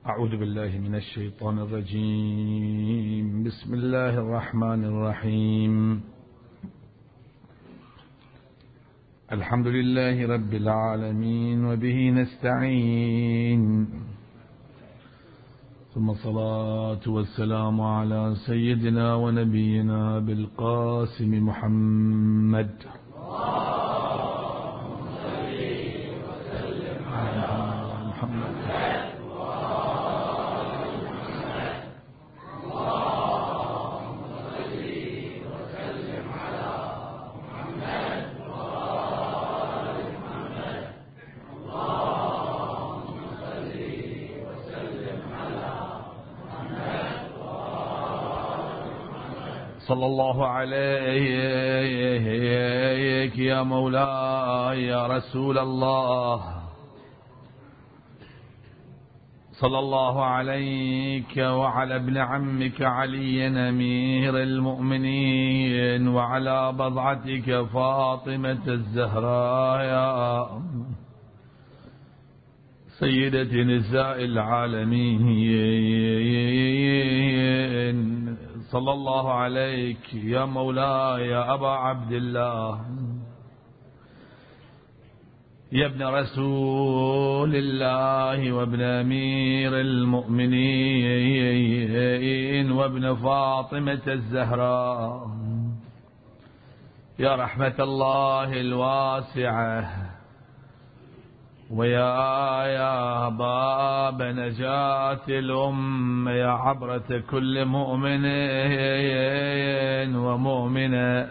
أعوذ بالله من الشيطان الرجيم. بسم الله الرحمن الرحيم. الحمد لله رب العالمين وبه نستعين، ثم الصلاة والسلام على سيدنا ونبينا بالقاسم محمد صلى الله عليك يا مولاي يا رسول الله، صلى الله عليك وعلى ابن عمك علي أمير المؤمنين، وعلى بضعتك فاطمة الزهراء يا سيدة نساء العالمين. صلى الله عليك يا مولاي يا أبا عبد الله، يا ابن رسول الله وابن أمير المؤمنين وابن فاطمة الزهراء، يا رحمة الله الواسعة، ويا باب نجاة الأمة، يا عبرة كل مؤمن ومؤمنة.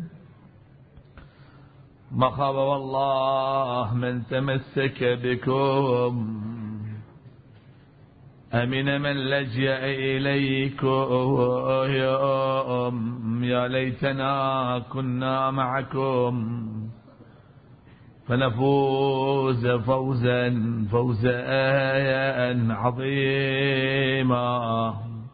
ما خاب والله من تمسك بكم، أمن من لجأ إليكم. يا ليتنا كنا معكم فنفوز فوزا عظيما.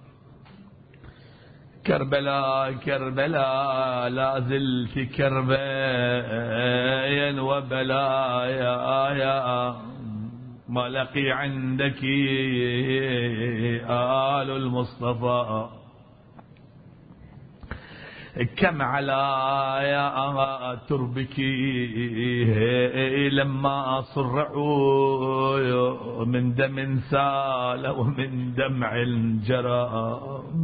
كربلاء لا زلت كربا وبلايا، ما لقي عندك آل المصطفى. كم على تربك لما صرعوا، من دم سال ومن دمع جرى.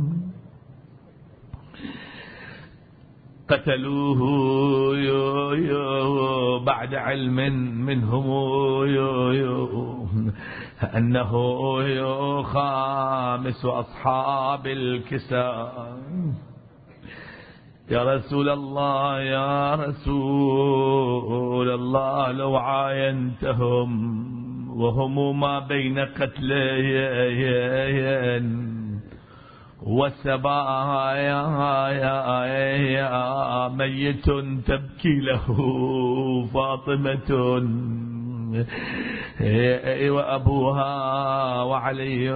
قتلوه بعد علم منهم أنه خامس أصحاب الكساء. يا رسول الله يا رسول الله، لو عاينتهم وهم ما بين قتلين والسبايا، ميت تبكي له فاطمة وأبوها وعلي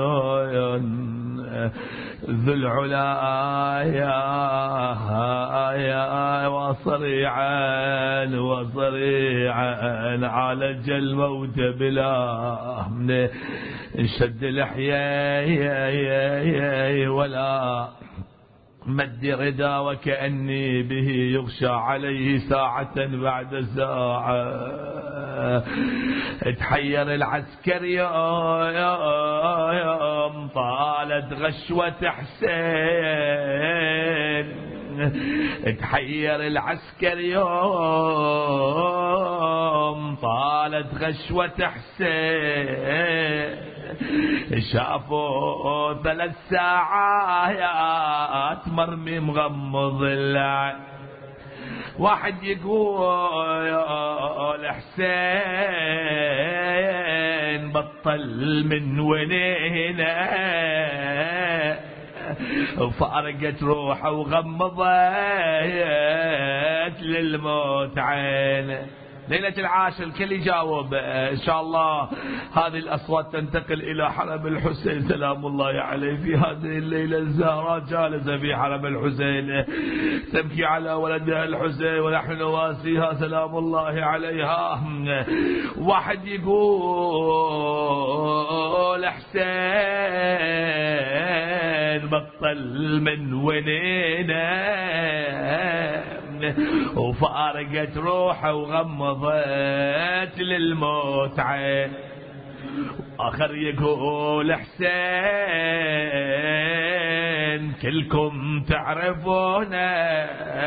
ذو العلا، وصريعا عالج الموت بلا شد لحيي ولا مد ردا، وكأني به يغشى عليه ساعة بعد ساعة. تحير العسكر يوم طالت غشوة حسين، تحير العسكر يوم طالت غشوة حسين. شافوا 3 ساعات مرمي مغمض العين، واحد يقول حسين بطل من ونينا، فارقت روحه وغمضت للموت عينه. ليلة العاشر الكل يجاوب إن شاء الله. هذه الأصوات تنتقل إلى حرم الحسين سلام الله عليه. في هذه الليلة الزهراء جالسة في حرم الحسين تبكي على ولدها الحسين ونحن نواسيها سلام الله عليها. واحد يقول الحسين بطل من ونينا وفارقت روحه وغمضت للموت عين. آخر يقول حسين كلكم تعرفونه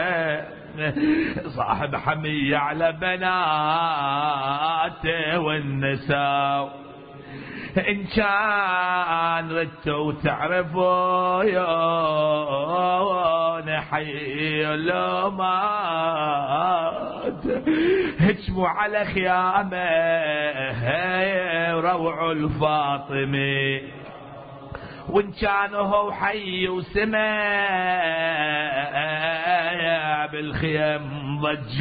صاحب حمية على بناته والنساء. إن كان ردتوا تعرفوا يون حي لو مات هجموا على خيامه وروعوا الفاطمي. وإن كانوا هو حي وسمع بالخيم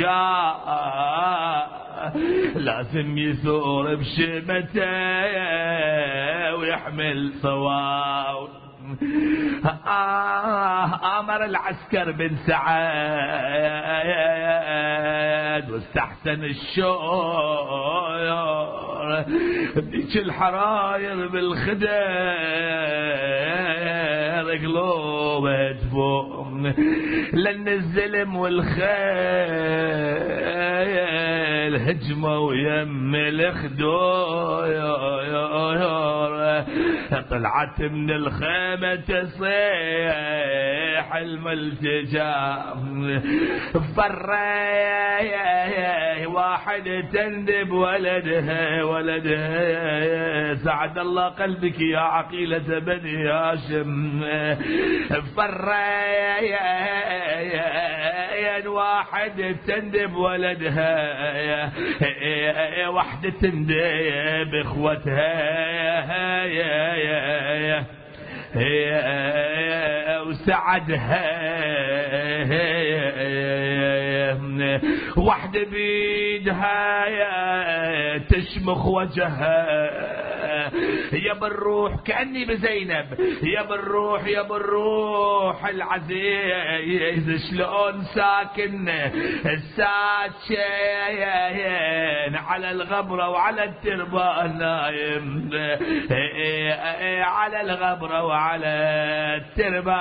ضجاء لازم يثور بشمته ويحمل صواو. آمر العسكر بن سعد واستحسن الشور بديك الحراير بالخدر قلوب تفوم لأن الزلم والخيل هجموا ويم الخدور. طلعت من الخيمة تصيح الملتجام فرّي واحد تندب ولدها سعد الله قلبك يا عقيلة بني هاشم. فرّي واحد تندب ولدها واحدة تندب اخوتها وسعدها واحدة بيدها تشمخ وجهها يا بالروح كأني بزينب يا بالروح العزيز شلون ساكن الساكن على الغبرة وعلى التربة نايم على الغبرة وعلى التربة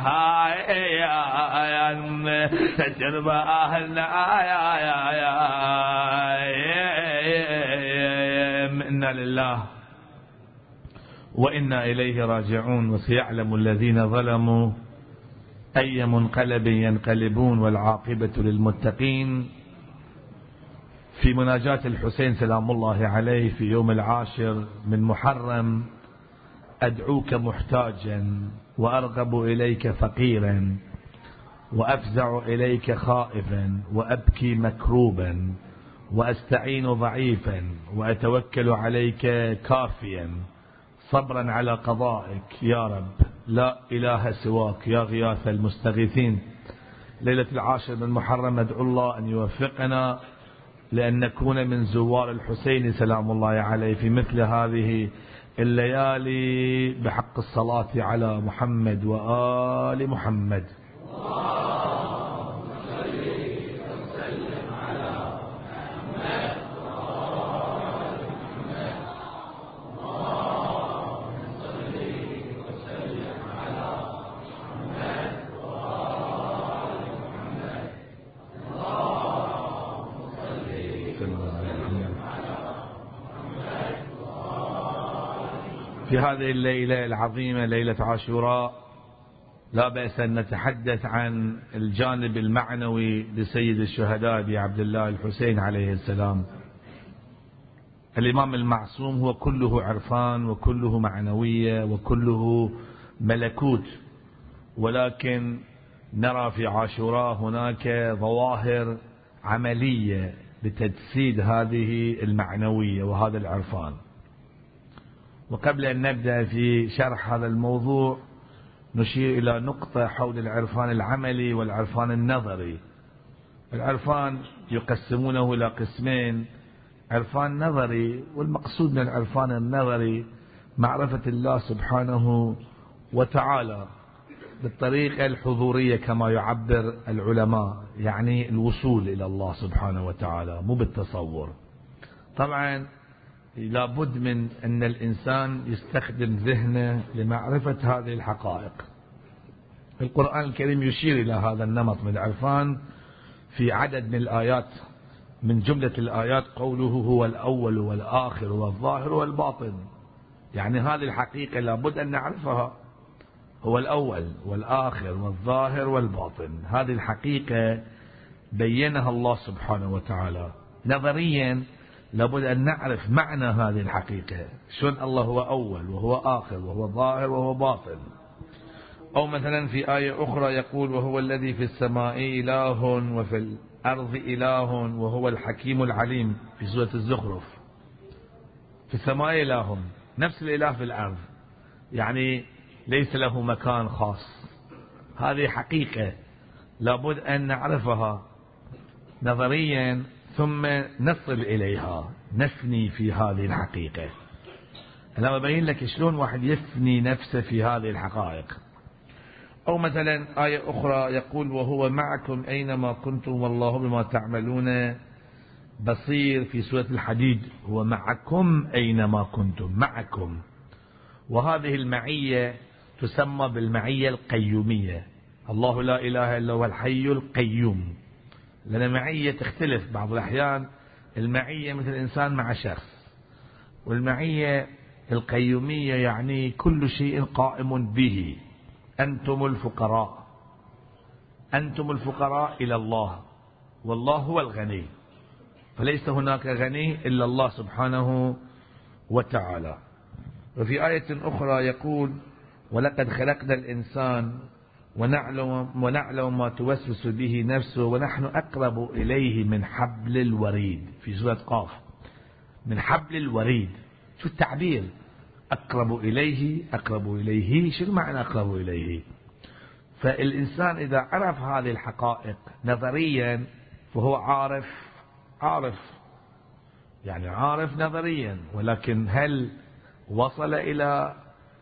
إنا لله وإنا إليه راجعون. وسيعلم الذين ظلموا أي منقلب ينقلبون والعاقبة للمتقين. في مناجاة الحسين سلام الله عليه في يوم 10 من محرم: أدعوك محتاجا وأرغب إليك فقيرا وأفزع إليك خائفا وأبكي مكروبا وأستعين ضعيفا وأتوكل عليك كافيا صبرا على قضائك يا رب لا إله سواك يا غياث المستغيثين. ليلة 10 من محرم أدعو الله أن يوفقنا لأن نكون من زوار الحسين سلام الله عليه في مثل هذه الليالي بحق الصلاة على محمد وآل محمد. في هذه الليلة العظيمة ليلة عاشوراء لا بأس أن نتحدث عن الجانب المعنوي لسيد الشهداء أبي عبد الله الحسين عليه السلام. الإمام المعصوم هو كله عرفان وكله معنوية وكله ملكوت، ولكن نرى في عاشوراء هناك ظواهر عملية لتجسيد هذه المعنوية وهذا العرفان. وقبل أن نبدأ في شرح هذا الموضوع نشير إلى نقطة حول العرفان العملي والعرفان النظري. العرفان يقسمونه إلى قسمين: عرفان نظري، والمقصود من العرفان النظري معرفة الله سبحانه وتعالى بالطريقة الحضورية كما يعبر العلماء، يعني الوصول إلى الله سبحانه وتعالى مو بالتصور. طبعا لابد من أن الإنسان يستخدم ذهنه لمعرفة هذه الحقائق. القرآن الكريم يشير إلى هذا النمط من العرفان في عدد من الآيات. من جملة الآيات قوله هو الأول والآخر والظاهر والباطن، يعني هذه الحقيقة لابد أن نعرفها. هو الأول والآخر والظاهر والباطن، هذه الحقيقة بينها الله سبحانه وتعالى. نظريا لابد أن نعرف معنى هذه الحقيقة، شلون الله هو أول وهو آخر وهو ظاهر وهو باطن. أو مثلا في آية أخرى يقول وهو الذي في السماء إله وفي الأرض إله وهو الحكيم العليم في سورة الزخرف. في السماء إله، نفس الإله في الأرض، يعني ليس له مكان خاص. هذه حقيقة لابد أن نعرفها نظريا ثم نصل إليها، نفني في هذه الحقيقة. أنا ببين لك شلون واحد يفني نفسه في هذه الحقائق. أو مثلا آية أخرى يقول وهو معكم أينما كنتم والله بما تعملون بصير في سورة الحديد. هو معكم أينما كنتم، معكم. وهذه المعية تسمى بالمعية القيومية. الله لا إله إلا هو الحي القيوم. لأن المعية تختلف بعض الأحيان، المعية مثل الإنسان مع شخص، والمعية القيومية يعني كل شيء قائم به. أنتم الفقراء، أنتم الفقراء إلى الله، والله هو الغني، فليس هناك غني إلا الله سبحانه وتعالى. وفي آية أخرى يقول ولقد خلقنا الإنسان ونعلم ما توسوس به نفسه ونحن أقرب إليه من حبل الوريد في سورة قاف. من حبل الوريد، شو التعبير؟ أقرب إليه، أقرب إليه، شو معنى أقرب إليه؟ فالإنسان إذا عرف هذه الحقائق نظريا فهو عارف يعني عارف نظريا، ولكن هل وصل إلى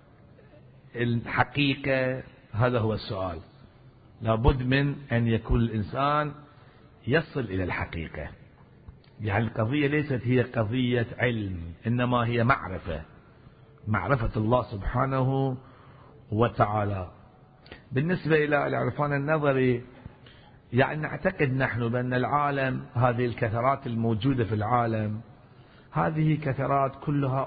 الحقيقة؟ هذا هو السؤال. لابد من أن يكون الإنسان يصل إلى الحقيقة. يعني القضية ليست هي قضية علم، إنما هي معرفة الله سبحانه وتعالى. بالنسبة إلى العرفان النظري، يعني نعتقد نحن بأن العالم، هذه الكثرات الموجودة في العالم، هذه كثرات كلها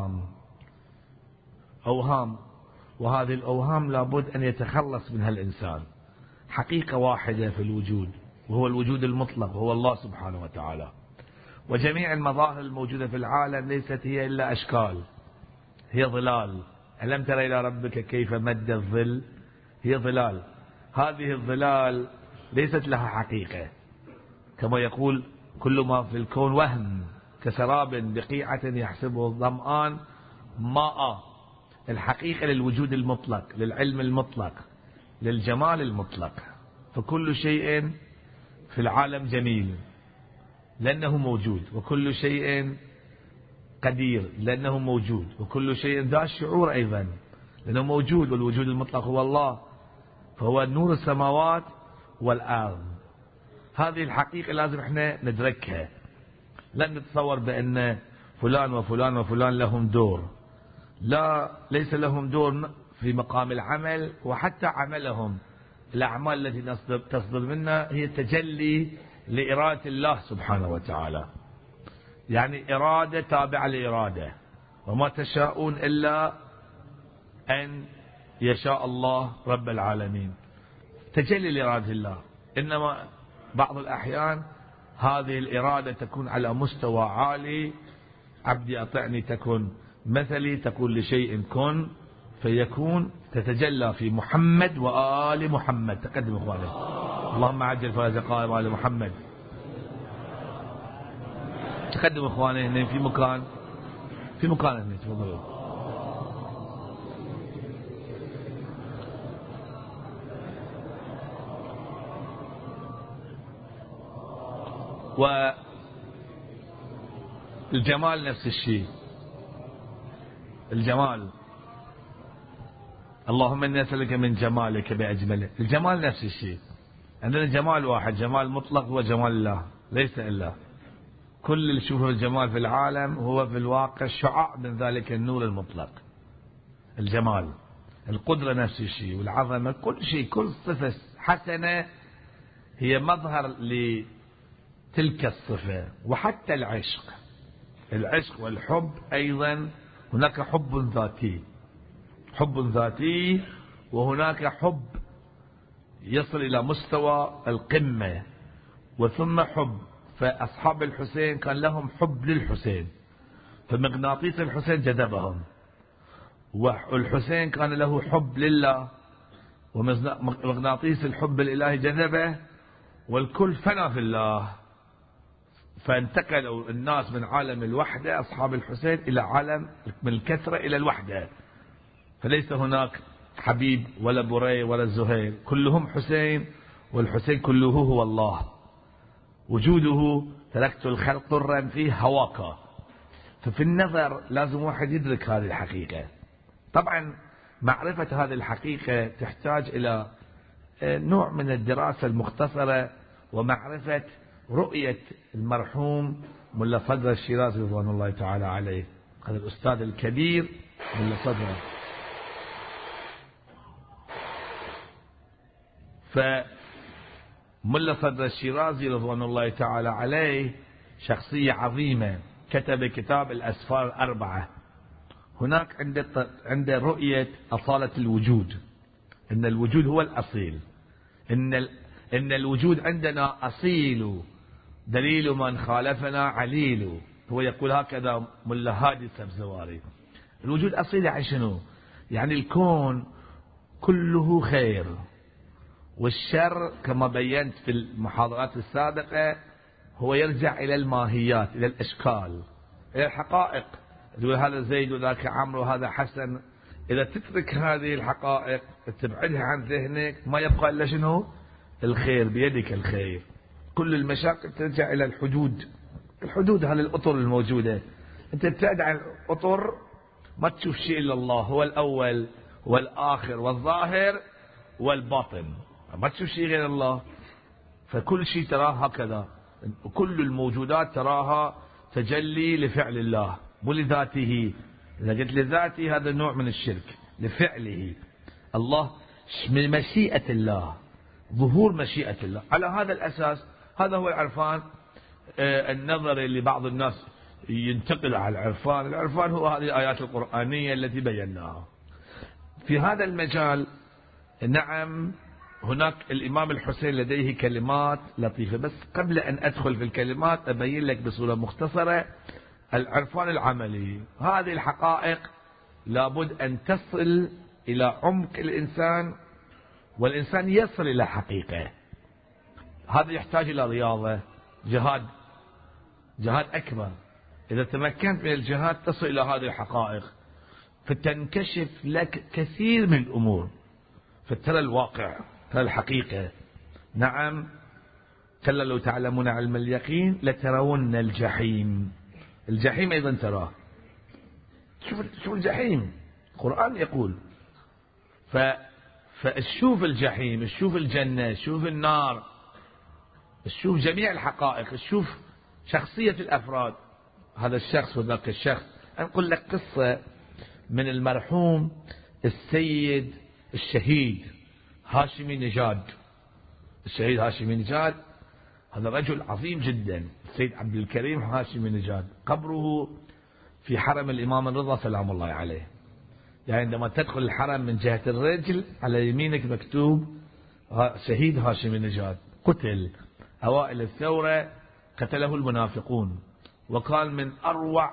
أوهام، وهذه الأوهام لابد أن يتخلص منها الإنسان. حقيقة واحدة في الوجود، وهو الوجود المطلق، وهو الله سبحانه وتعالى. وجميع المظاهر الموجودة في العالم ليست هي إلا أشكال، هي ظلال. ألم تر إلى ربك كيف مد الظل؟ هي ظلال. هذه الظلال ليست لها حقيقة، كما يقول كل ما في الكون وهم كسراب بقيعة يحسبه الظمآن ماء. الحقيقة للوجود المطلق، للعلم المطلق، للجمال المطلق. فكل شيء في العالم جميل لأنه موجود، وكل شيء قدير لأنه موجود، وكل شيء ذا شعور أيضا لأنه موجود. والوجود المطلق هو الله، فهو نور السماوات والأرض. هذه الحقيقة لازم احنا ندركها. لن نتصور بأن فلان وفلان وفلان لهم دور، لا، ليس لهم دور في مقام العمل. وحتى عملهم، الأعمال التي تصدر منا هي تجلي لإرادة الله سبحانه وتعالى، يعني إرادة تابعة لإرادة. وما تشاءون إلا أن يشاء الله رب العالمين، تجلي لإرادة الله. إنما بعض الأحيان هذه الإرادة تكون على مستوى عالي، عبدي أطعني تكن مثلي، تقول لشيء كن فيكون، تتجلى في محمد وآل محمد. تقدم إخواني، اللهم عجل فرج قائم آل محمد. تقدم إخواني، إن في مكان هنا، تفضلوا. والجمال نفس الشيء، الجمال، اللهم إني أسألك من جمالك بأجمله. الجمال نفس الشيء، عندنا جمال واحد، جمال مطلق، وجمال الله ليس إلا. كل اللي تشوفه الجمال في العالم هو في الواقع شعاع من ذلك النور المطلق. الجمال، القدرة نفس الشيء، والعظمة، كل شيء، كل صفة حسنة هي مظهر لتلك الصفة. وحتى العشق والحب أيضا، هناك حب ذاتي وهناك حب يصل إلى مستوى القمة، وثم حب. فأصحاب الحسين كان لهم حب للحسين، فمغناطيس الحسين جذبهم، والحسين كان له حب لله، ومغناطيس الحب الإلهي جذبه، والكل فنى في الله. فانتقلوا الناس من عالم الوحدة أصحاب الحسين إلى عالم من الكثرة إلى الوحدة. فليس هناك حبيب ولا بري ولا زهير، كلهم حسين، والحسين كله هو الله. وجوده تركت الخلق طرا فيه هواك. ففي النظر لازم واحد يدرك هذه الحقيقة. طبعا معرفة هذه الحقيقة تحتاج إلى نوع من الدراسة المختصرة ومعرفة رؤية المرحوم ملا صدر الشيرازي رضوان الله تعالى عليه، هذا الأستاذ الكبير ملا صدر. فملا صدر الشيرازي رضوان الله تعالى عليه شخصية عظيمة، كتب كتاب الأسفار الأربعة. هناك عند رؤية أصالة الوجود، إن الوجود هو الأصيل، إن الوجود عندنا أصيل، دليل من خالفنا عليل. هو يقول هكذا ملا هادي السبزواري. الوجود أصيل يعني شنو؟ يعني الكون كله خير، والشر كما بينت في المحاضرات السابقة هو يرجع إلى الماهيات، إلى الأشكال، إلى الحقائق. تقول هذا زيد وذاك عمرو وهذا حسن. إذا تترك هذه الحقائق تبعدها عن ذهنك ما يبقى إلا شنو؟ الخير، بيدك الخير. كل المشاكل ترجع إلى الحدود هذه الأطر الموجودة. أنت تبتعد عن الأطر ما تشوف شيء إلا الله، هو الأول والآخر والظاهر والباطن، ما تشوف شيء غير الله. فكل شيء تراه هكذا، كل الموجودات تراها تجلي لفعل الله ولذاته. إذا قلت لذاته هذا نوع من الشرك، لفعله الله، من مشيئة الله، ظهور مشيئة الله. على هذا الأساس هذا هو العرفان النظري اللي بعض الناس ينتقل على العرفان. العرفان هو هذه الآيات القرآنية التي بيناها. في هذا المجال نعم هناك الإمام الحسين لديه كلمات لطيفة، بس قبل أن أدخل في الكلمات أبين لك بصورة مختصرة العرفان العملي. هذه الحقائق لابد أن تصل إلى عمق الإنسان، والإنسان يصل إلى حقيقة. هذا يحتاج إلى رياضة، جهاد أكبر. إذا تمكنت من الجهاد تصل إلى هذه الحقائق، فتنكشف لك كثير من الأمور، فترى الواقع، ترى الحقيقة. نعم كلا لو تعلمون علم اليقين لترون الجحيم. الجحيم أيضا تراه. شوف الجحيم، القرآن يقول. فشوف الجحيم، شوف الجنة، شوف النار، شوف جميع الحقائق، شوف شخصية الأفراد، هذا الشخص وذاك الشخص. أنقل لك قصة من المرحوم السيد الشهيد هاشمي نجاد. الشهيد هاشمي نجاد هذا رجل عظيم جدا، السيد عبد الكريم هاشمي نجاد، قبره في حرم الإمام الرضا سلام الله عليه. يعني عندما تدخل الحرم من جهة الرجل على يمينك مكتوب شهيد هاشمي نجاد، قتل أوائل الثورة، قتله المنافقون، وكان من أروع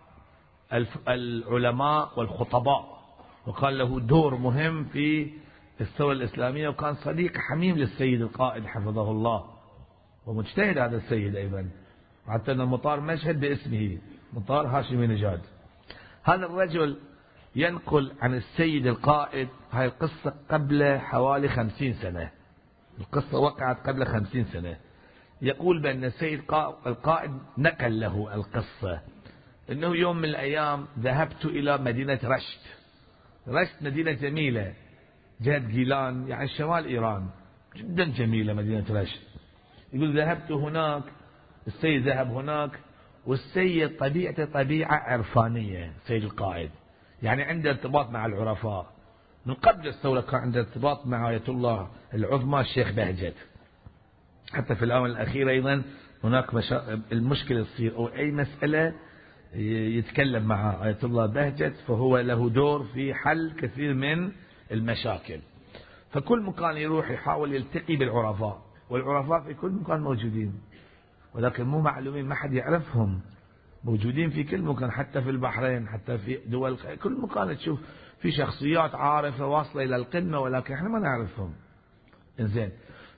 العلماء والخطباء، وكان له دور مهم في الثورة الإسلامية، وكان صديق حميم للسيد القائد حفظه الله، ومجتهد هذا السيد أيضا، حتى أن المطار مشهد باسمه، مطار هاشمي نجاد. هذا الرجل ينقل عن السيد القائد هاي القصة قبل حوالي 50 سنة. القصة وقعت قبل 50 سنة. يقول بأن السيد القائد نقل له القصة، أنه يوم من الأيام ذهبت إلى مدينة رشت مدينة جميلة جهة جيلان، يعني شمال إيران، جدا جميلة مدينة رشت. يقول ذهبت هناك، السيد ذهب هناك والسيد طبيعته طبيعة عرفانية. سيد القائد يعني عنده ارتباط مع العرفاء. من قبل الثورة كان عنده ارتباط مع آية الله العظمى الشيخ بهجت. حتى في الآونة الأخيرة أيضا هناك المشكلة تصير أو أي مسألة يتكلم مع آية الله بهجت، فهو له دور في حل كثير من المشاكل. فكل مكان يروح يحاول يلتقي بالعرفاء، والعرفاء في كل مكان موجودين، ولكن مو معلومين، ما حد يعرفهم. موجودين في كل مكان، حتى في البحرين، حتى في دول، كل مكان تشوف في شخصيات عارفة واصلة إلى القمة، ولكن احنا ما نعرفهم. إنزين،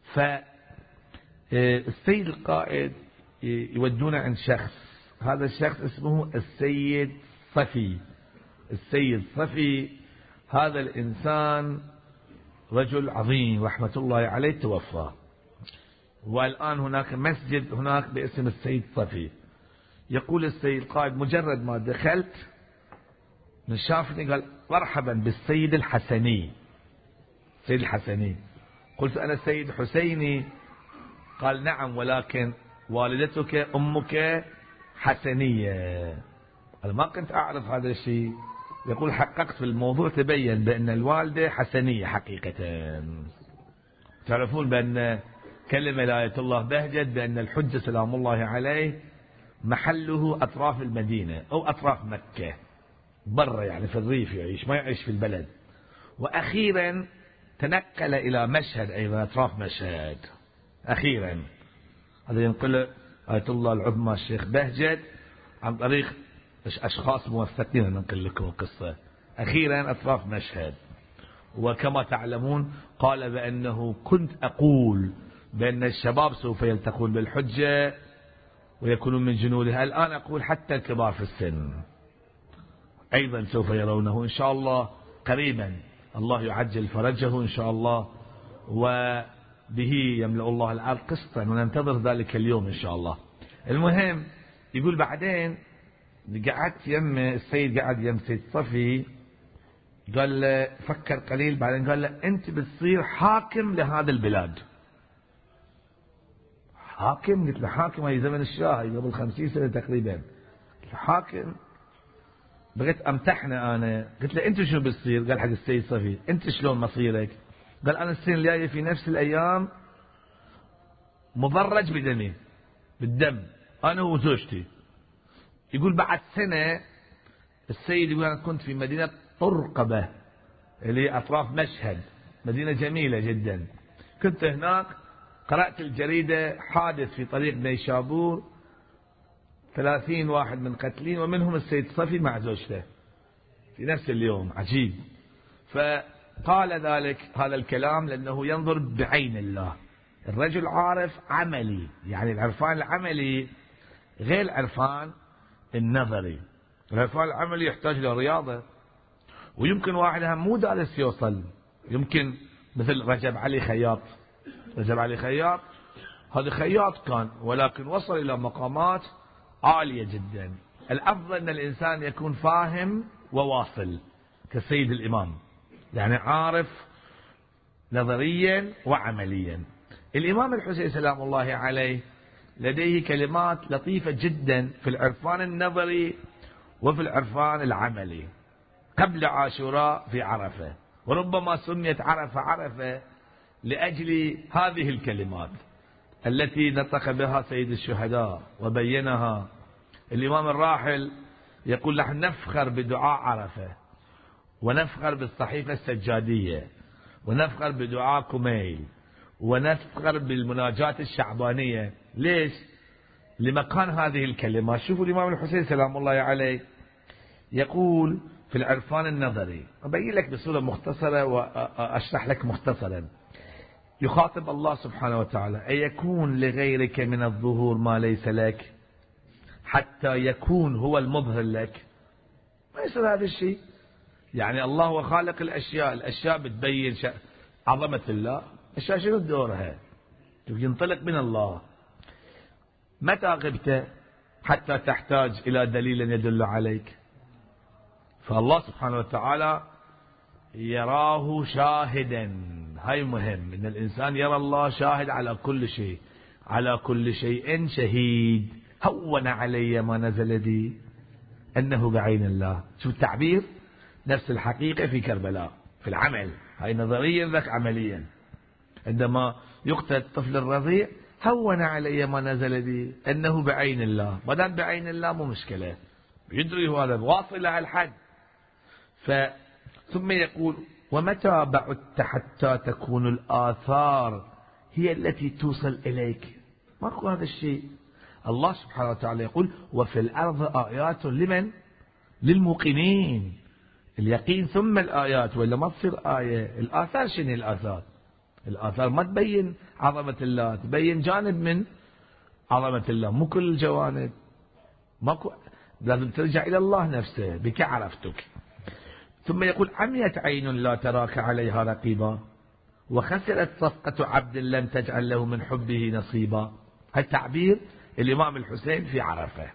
فالسيد القائد يودونا عند شخص، هذا الشخص اسمه السيد صفي. السيد صفي هذا الإنسان رجل عظيم رحمة الله عليه، توفى، والآن هناك مسجد هناك باسم السيد صفي. يقول السيد القائد مجرد ما دخلت من شافني قال مرحبا بالسيد الحسني. السيد الحسني. قلت أنا السيد حسيني. قال نعم، ولكن والدتك أمك حسنية. أنا ما كنت أعرف هذا الشيء. يقول حققت في الموضوع، تبين بأن الوالدة حسنية حقيقة. تعرفون بأن كلمة آية الله بهجت بأن الحجة سلام الله عليه محله أطراف المدينة أو أطراف مكة، برا يعني في الريف يعيش، ما يعيش في البلد. وأخيرا تنقل إلى مشهد، أيضا أطراف مشهد أخيرا. هذا ينقل آية الله العظمى الشيخ بهجت عن طريق أشخاص موثقين. ننقل لكم القصة. أخيرا أطراف مشهد. وكما تعلمون قال بأنه كنت أقول بأن الشباب سوف يلتقون بالحجة ويكونون من جنودها، الآن أقول حتى الكبار في السن أيضا سوف يرونه إن شاء الله قريبا. الله يعجل فرجه إن شاء الله، وبه يملأ الله الأرض قسطا، وننتظر ذلك اليوم إن شاء الله. المهم يقول بعدين قعدت يم السيد، قعد يم سيد صفي، قال له فكر قليل، بعدين قال له أنت بتصير حاكم لهذا البلاد. حاكم؟ قلت له حاكم هي زمن الشاه قبل 50 سنة تقريبا. حاكم؟ بغيت امتحنه انا. قلت له انت شو بتصير؟ قال حق السيد صفي انت شلون مصيرك؟ قال انا السنه الجايه في نفس الايام مضرج بدمي، بالدم، انا وزوجتي. يقول بعد سنه السيد يقول انا كنت في مدينه طرقبه اللي اطراف مشهد، مدينه جميله جدا. كنت هناك، قرات الجريده حادث في طريق نيشابور، 30 واحد من قتلين، ومنهم السيد صفي مع زوجته في نفس اليوم. عجيب. فقال ذلك هذا الكلام لأنه ينظر بعين الله. الرجل عارف عملي، يعني العرفان العملي غير العرفان النظري. العرفان العملي يحتاج له رياضة، ويمكن واحد هم مو دارس يوصل. يمكن مثل رجب علي خياط. رجب علي خياط هذا خياط كان، ولكن وصل إلى مقامات عالية جدا. الأفضل أن الإنسان يكون فاهم وواصل كسيد الإمام، يعني عارف نظريا وعمليا. الإمام الحسين سلام الله عليه لديه كلمات لطيفة جدا في العرفان النظري وفي العرفان العملي. قبل عاشوراء في عرفة، وربما سميت عرفة لأجل هذه الكلمات التي نطق بها سيد الشهداء وبينها. الإمام الراحل يقول نحن نفخر بدعاء عرفة، ونفخر بالصحيفة السجادية، ونفخر بدعاء كميل، ونفخر بالمناجات الشعبانية. ليش؟ لمكان هذه الكلمات. شوفوا الإمام الحسين سلام الله عليه يقول في العرفان النظري، أبين لك بصورة مختصرة وأشرح لك مختصرا. يخاطب الله سبحانه وتعالى: أيكون لغيرك من الظهور ما ليس لك حتى يكون هو المظهر لك؟ ما يصير هذا الشيء. يعني الله هو خالق الأشياء، الأشياء بتبين عظمة الله. الأشياء شنو دورها؟ ينطلق من الله. متى غبت حتى تحتاج إلى دليل يدل عليك؟ فالله سبحانه وتعالى يراه شاهدا. هاي مهم، ان الانسان يرى الله شاهد على كل شيء، على كل شيء شهيد. هون علي ما نزل بي أنه بعين الله. شوف التعبير، نفس الحقيقة في كربلاء في العمل، هاي نظريا ذاك عمليا. عندما يقتل الطفل الرضيع هون علي ما نزل بي أنه بعين الله، ما دام بعين الله مو مشكلة، يدري هذا واصل على الحد. ثم يقول ومتى بعدت حتى تكون الآثار هي التي توصل إليك. ماكو هذا الشيء. الله سبحانه وتعالى يقول وفي الأرض آيات لمن؟ للموقنين. اليقين ثم الآيات، ولا ما تصير آية. الآثار شنو الآثار؟ الآثار ما تبين عظمة الله، تبين جانب من عظمة الله، مو كل الجوانب. ماكو، لازم ترجع إلى الله نفسه. بك عرفتك. ثم يقول عميت عين لا تراك عليها رقيبا، وخسرت صفقة عبد لم تجعل له من حبه نصيبا. التعبير الإمام الحسين في عرفة.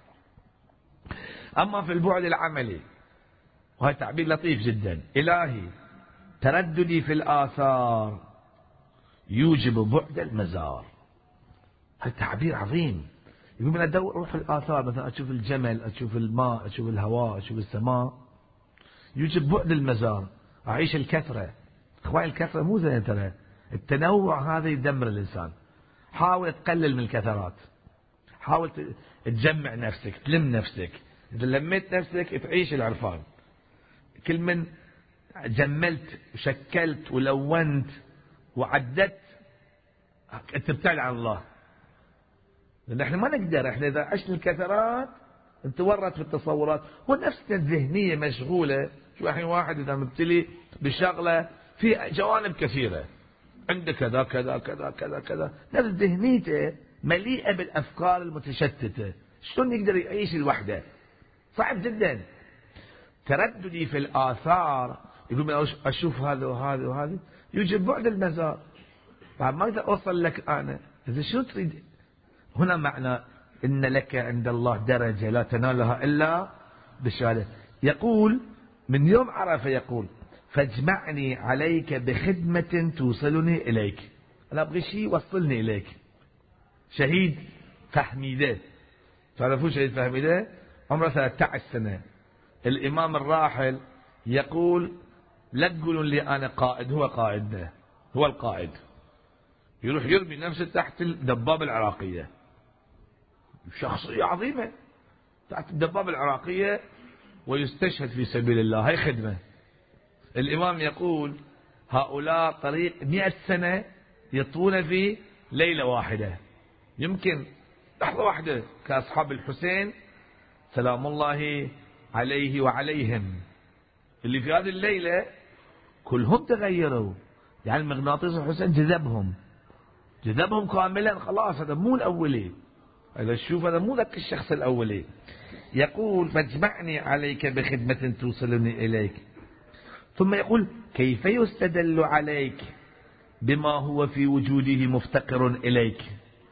أما في البعد العملي، وهذا تعبير لطيف جدا، إلهي ترددي في الآثار يوجب بعد المزار. هذا تعبير عظيم. يقول من أدور روح في الآثار، مثلا أشوف الجمل، أشوف الماء، أشوف الهواء، أشوف السماء، يوجب بعد المزار. أعيش الكثرة. إخواني الكثرة مو زين ترى، التنوع هذا يدمر الإنسان. حاول تقلل من الكثرات، حاول تجمع نفسك، تلم نفسك. إذا لميت نفسك تعيش العرفان. كل من جملت وشكلت ولونت وعدت أنت تبتعد عن الله. لأن احنا ما نقدر، احنا إذا عشنا الكثرات نتورط في التصورات، ونفسنا الذهنية مشغولة. شو الحين واحد إذا مبتلي بشغلة في جوانب كثيرة، عنده كذا كذا كذا كذا كذا، نفس ذهنيته مليئة بالأفكار المتشتتة، شلون يقدر يعيش الوحدة؟ صعب جدا. ترددي في الآثار، يقول من أشوف هذا وهذا وهذا يوجب بعد المزار. بعد ما أقدر أوصل لك أنا، إذا شو تريد؟ هنا معنى إن لك عند الله درجة لا تنالها إلا بالشهادة. يقول من يوم عرفة يقول فاجمعني عليك بخدمة توصلني إليك. أنا أبغي شيء يوصلني إليك. شهيد فهميدة، تعرفون شهيد فهميدة؟ عمره 13 سنة. الإمام الراحل يقول لا تقولون لي أنا قائد، هو قائدنا، هو القائد. يروح يرمي نفسه تحت الدبابة العراقية، شخصية عظيمة، تحت الدبابة العراقية ويستشهد في سبيل الله. هاي خدمة. الإمام يقول هؤلاء طريق 100 سنة يطوون في ليلة واحدة. يمكن لحظة واحدة كأصحاب الحسين سلام الله عليه وعليهم، اللي في هذه الليلة كلهم تغيروا. يعني مغناطيس الحسين جذبهم كاملا. خلاص هذا مو الأولي، هذا شوف هذا مو ذاك الشخص الأولي. يقول فاجمعني عليك بخدمة توصلني إليك. ثم يقول كيف يستدل عليك بما هو في وجوده مفتقر إليك.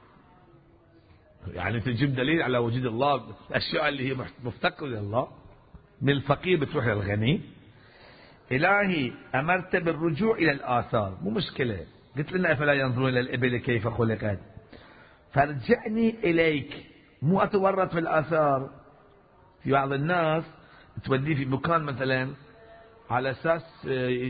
يعني تجيب دليل على وجود الله، الأشياء اللي هي مفتقرة إلى الله. من الفقير بتروح للغني. إلهي أمرت بالرجوع إلى الآثار، مو مشكلة، قلت لنا أفلا ينظرون إلى الإبل كيف خلقت. فارجعني إليك، مو أتورط في الآثار. في بعض الناس توديه في مكان مثلا على أساس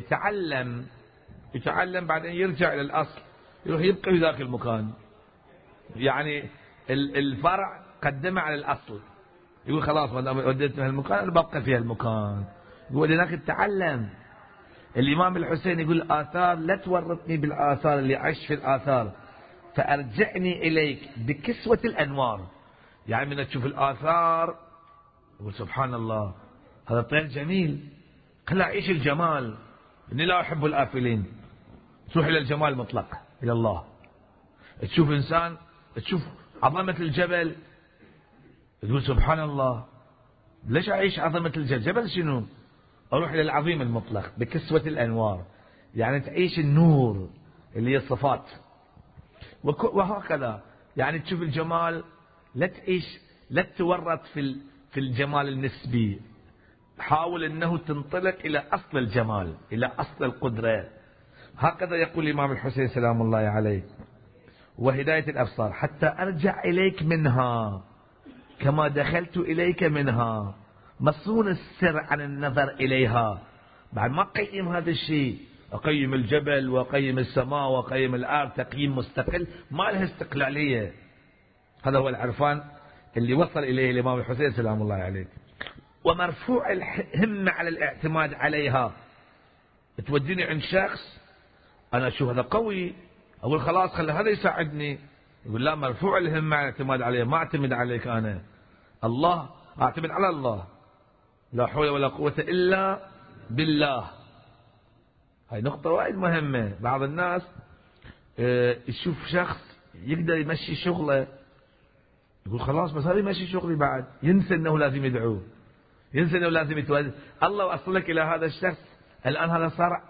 يتعلم بعدين يرجع إلى الأصل، يروح يبقى في ذاك المكان. يعني الفرع قدمه على الأصل، يقول خلاص أنا وديت في هالمكان أنا ببقى في هالمكان. يقول هناك تتعلم. الإمام الحسين يقول آثار لا تورطني بالآثار، اللي عش في الآثار، فأرجعني إليك بكسوة الأنوار. يعني من تشوف الآثار يقول سبحان الله هذا طير جميل، خلى أعيش الجمال. إني لا أحب الآفلين. تروح إلى الجمال المطلق إلى الله. تشوف إنسان، تشوف عظمة الجبل، تقول سبحان الله ليش أعيش عظمة الجبل؟ جبل شنو؟ أروح إلى العظيم المطلق بكسوة الأنوار. يعني تعيش النور اللي هي الصفات. وهكذا يعني تشوف الجمال، لا تعيش، لا تتورط في الجمال النسبي. حاول أنه تنطلق إلى أصل الجمال، إلى أصل القدرة. هكذا يقول الإمام الحسين سلام الله عليه. وهداية الأبصار حتى أرجع إليك منها. كما دخلت إليك منها، مصون السر عن النظر إليها. بعد ما أقيم هذا الشيء، أقيم الجبل وأقيم السماء وأقيم الأرض تقييم مستقل ما له استقلالية. هذا هو العرفان اللي وصل إليه الإمام الحسين سلام الله عليه. ومرفوع الهمة على الاعتماد عليها. توديني عند شخص أنا أشوف هذا قوي، أقول خلاص خلي هذا يساعدني، يقول لا، مرفوع الهمة على الاعتماد عليه، ما أعتمد عليك أنا، الله أعتمد على الله، لا حول ولا قوة إلا بالله. هاي نقطة وايد مهمة. بعض الناس يشوف شخص يقدر يمشي شغله، يقول خلاص بس هذا يمشي شغلي، بعد ينسى أنه لازم يدعوه، ينسى أنه لازم يتوجه. الله وصلك إلى هذا الشخص الآن، هذا صار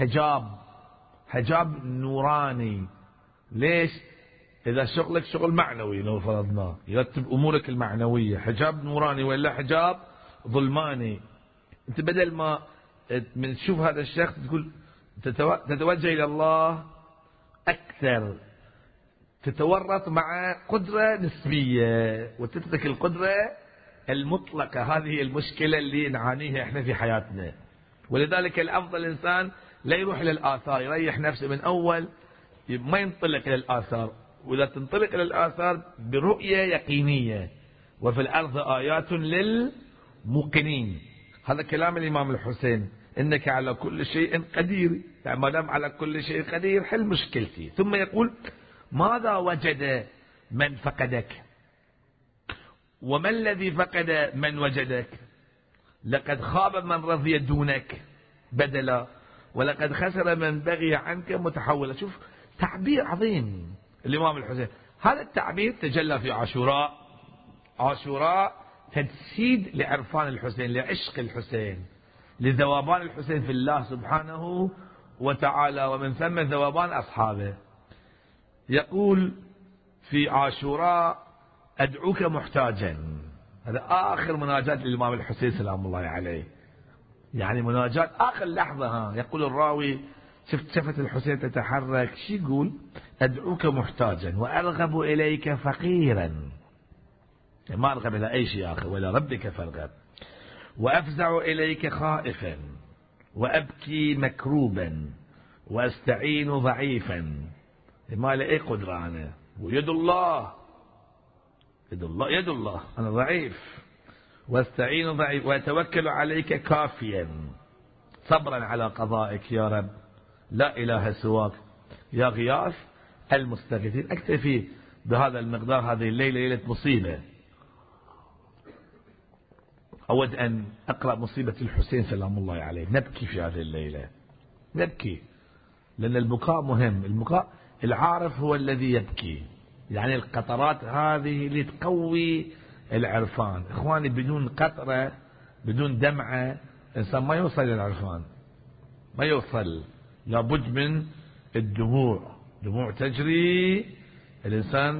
حجاب نوراني. ليش؟ إذا شغلك شغل معنوي لو فرضناه يرتب أمورك المعنوية، حجاب نوراني، وإلا حجاب ظلماني. أنت بدل ما من تشوف هذا الشخص تقول تتوجه إلى الله أكثر، تتورط مع قدرة نسبية وتترك القدرة المطلقة. هذه المشكلة اللي نعانيها احنا في حياتنا. ولذلك الأفضل الإنسان لا يروح إلى الآثار، يريح نفسه من أول، ما ينطلق إلى الآثار. وإذا تنطلق إلى الآثار برؤية يقينية، وفي الأرض آيات للموقنين. هذا كلام الإمام الحسين، إنك على كل شيء قدير. يعني ما دام على كل شيء قدير حل مشكلتي. ثم يقول ماذا وجد من فقدك، وما الذي فقد من وجدك؟ لقد خاب من رضي دونك بدلا، ولقد خسر من بغي عنك متحولا. شوف تعبير عظيم الإمام الحسين. هذا التعبير تجلى في عاشوراء تجسيد لعرفان الحسين، لعشق الحسين، لذوبان الحسين في الله سبحانه وتعالى، ومن ثم ذوبان أصحابه. يقول في عاشوراء أدعوك محتاجا. هذا آخر مناجاة للإمام الحسين سلام الله عليه، يعني مناجاة آخر لحظة. يقول الراوي شفت شفة الحسين تتحرك، شو يقول؟ أدعوك محتاجا وأرغب إليك فقيرا. ما أرغب إلى أي شيء آخر، وإلى ربك فارغب. وأفزع إليك خائفا وأبكي مكروبا وأستعين ضعيفا. ما لأي قدرة أنا، ويد الله يد الله أنا ضعيف. واستعين ضعيف وأتوكل عليك كافيا، صبرا على قضائك يا رب، لا إله سواك يا غياث المستغيثين. أكتفي بهذا المقدار. هذه الليلة ليلة مصيبة. أود أن أقرأ مصيبة الحسين سلام الله عليه. نبكي في هذه الليلة، نبكي، لأن البكاء مهم. البكاء العارف هو الذي يبكي، يعني القطرات هذه اللي تقوي العرفان. إخواني بدون قطرة، بدون دمعة، إنسان ما يوصل إلى العرفان، ما يوصل. لابد من الدموع، دموع تجري، الإنسان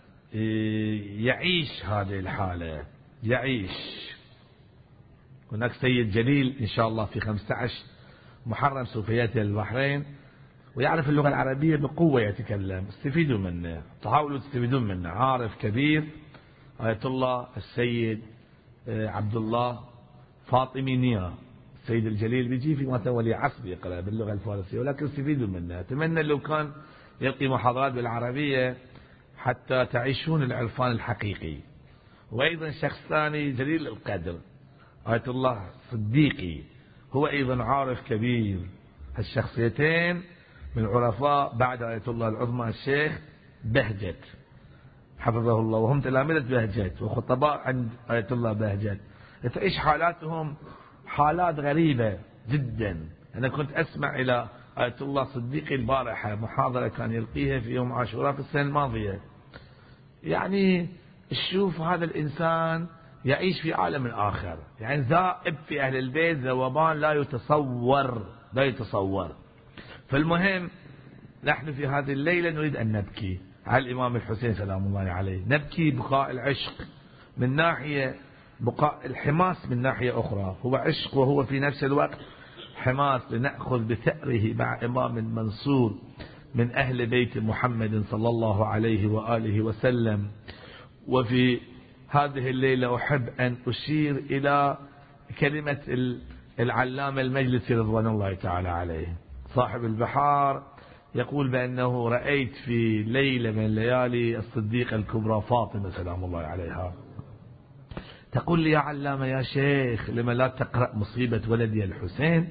يعيش هذه الحالة، يعيش. هناك سيد جليل إن شاء الله في 15 محرم سوف يأتي البحرين، ويعرف اللغة العربية بقوة، يتكلم. استفيدوا منه، تحاولوا تستفيدون منه. عارف كبير، آية الله السيد عبد الله فاطمي نيا، السيد الجليل بيجي في متى ولي عصر يقرأ باللغة الفارسية، ولكن استفيدوا منه. أتمنى لو كان يلقي محاضرات بالعربية حتى تعيشون العرفان الحقيقي. وأيضا شخص ثاني جليل القدر، آية الله صديقي، هو أيضا عارف كبير. هالشخصيتين من عرفاء بعد آية الله العظمى الشيخ بهجت حفظه الله، وهم تلامذة بهجت وخطباء عند آية الله بهجت. تعيش حالاتهم حالات غريبة جدا. أنا كنت أسمع إلى آية الله صديقي البارحة محاضرة كان يلقيها في يوم عاشوراء في السنة الماضية. يعني تشوف هذا الإنسان يعيش في عالم آخر، يعني ذائب في أهل البيت ذوبان لا يتصور. فالمهم نحن في هذه الليلة نريد أن نبكي على الإمام الحسين سلام الله عليه. نبكي بقاء العشق من ناحية، بقاء الحماس من ناحية أخرى. هو عشق وهو في نفس الوقت حماس، لنأخذ بثأره مع إمام منصور من أهل بيت محمد صلى الله عليه وآله وسلم. وفي هذه الليلة أحب أن أشير إلى كلمة العلامة المجلسي رضوان الله تعالى عليه صاحب البحار، يقول بأنه رأيت في ليلة من ليالي الصديقة الكبرى فاطمة سلام الله عليها تقول لي: يا علامة يا شيخ، لما لا تقرأ مصيبة ولدي الحسين؟